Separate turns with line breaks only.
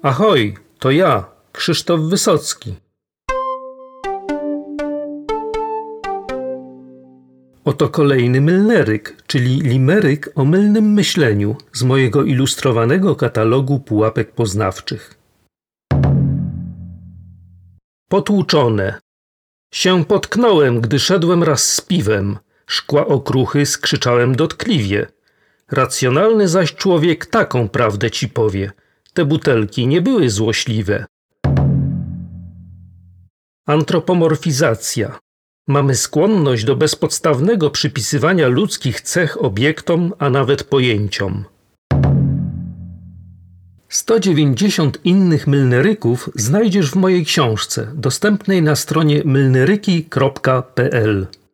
Ahoj, to ja, Krzysztof Wysocki. Oto kolejny mylneryk, czyli limeryk o mylnym myśleniu z mojego ilustrowanego katalogu pułapek poznawczych. Potłuczone. Się potknąłem, gdy szedłem raz z piwem. Szkła okruchy skrzyczałem dotkliwie. Racjonalny zaś człowiek taką prawdę ci powie. Te butelki nie były złośliwe. Antropomorfizacja. Mamy skłonność do bezpodstawnego przypisywania ludzkich cech obiektom, a nawet pojęciom. 190 innych mylneryków znajdziesz w mojej książce, dostępnej na stronie mylneryki.pl.